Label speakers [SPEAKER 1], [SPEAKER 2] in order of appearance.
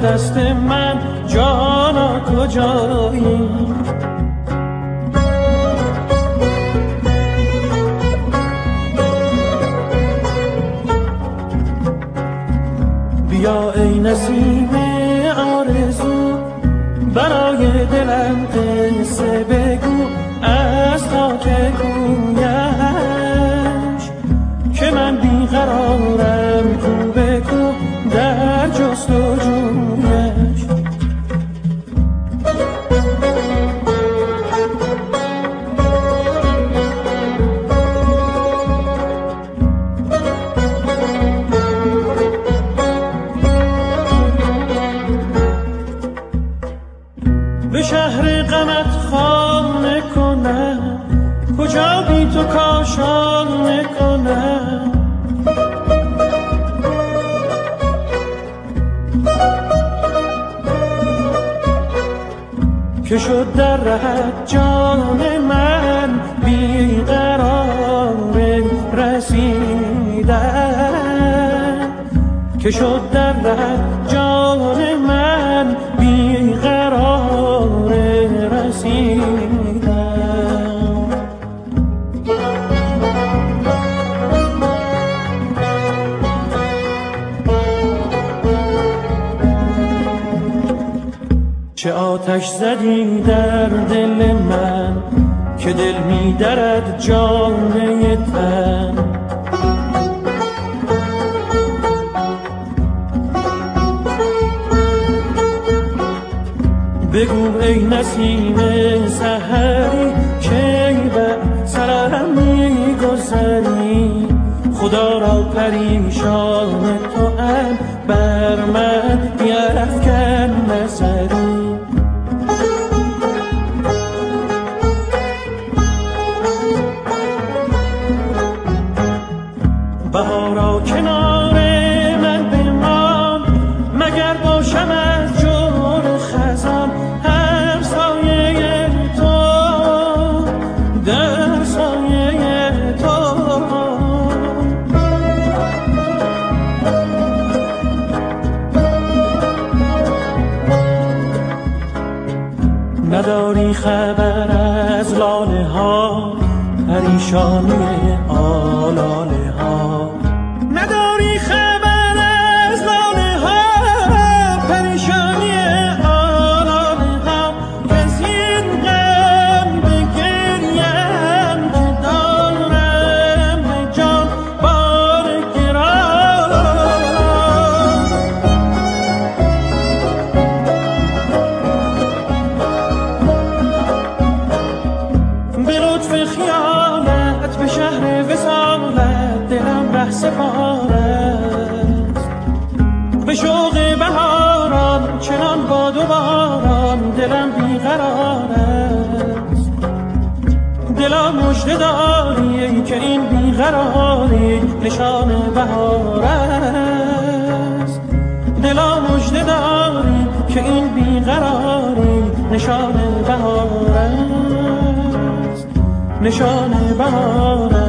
[SPEAKER 1] دست من جانا کجایی؟ بیا ای نسیم آرزو برای دلم قصه بگو از خاک کویش که من بیقرارم کو به کو در جستجویش. به شهر غمت خانه کنم کجا بی تو کاشانه کنم. که شد در رهت جان من بیقرار رسیدن. که شد در رهت جان من بیقرار رسیدن. چه آتش زدی در دل من که دل می درد جامه تن. بگو ای نسیم سحری کی بر سرم می گذری. خدا را پریشان تو هم بر من بیفکن نظری. بهارا کنار من بمان مگر باشم از جور خزان همسایه تو در سایه تو. نداری خبر از لاله ها پریشانی آلاله ها. نداری خبر از لاله ها پریشانی آلاله ها. کسی این غم بگریم که دارم به جان بار گران. به لطف خیالت به شهر وصالت دلم ره سپار است. به شوق بهاران چنان باد و باران دلم بیقرار است. دلا مژده داری که این بیقراری نشان بهار است. دلا مژده داری که این بیقراری نشان بهار است. نشان بهار است.